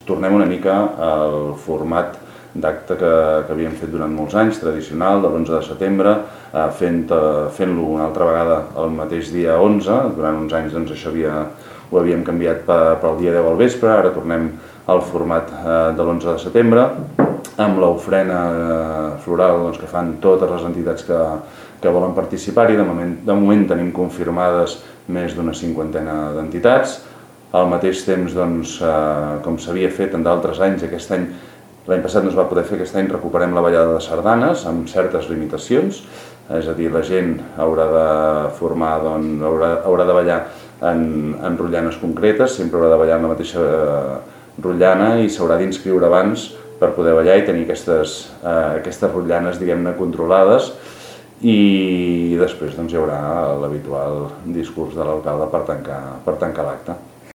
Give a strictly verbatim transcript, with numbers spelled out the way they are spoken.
tornem una mica al format d'acte que, que havíem fet durant molts anys, tradicional, de l'onze de setembre, eh, fent-lo fent una altra vegada el mateix dia onze. Durant uns anys doncs, això havia, ho havíem canviat pel dia deu al vespre, ara tornem al format eh, de l'onze de setembre, amb l'ofrena eh, floral doncs, que fan totes les entitats que, que volen participar-hi. De moment, de moment tenim confirmades més d'una cinquantena d'entitats. Al mateix temps, doncs, eh, com s'havia fet en d'altres anys, aquest any, l'any passat no es va poder fer, aquest any recuperem la ballada de sardanes amb certes limitacions, és a dir, la gent haurà de formar, doncs, haurà, haurà de ballar en, en rotllanes concretes, sempre haurà de ballar en la mateixa eh, rotllana i s'haurà d'inscriure abans per poder ballar i tenir aquestes, eh, aquestes rotllanes, diguem-ne, controlades, i després doncs, hi haurà l'habitual discurs de l'alcalde per tancar, per tancar l'acte.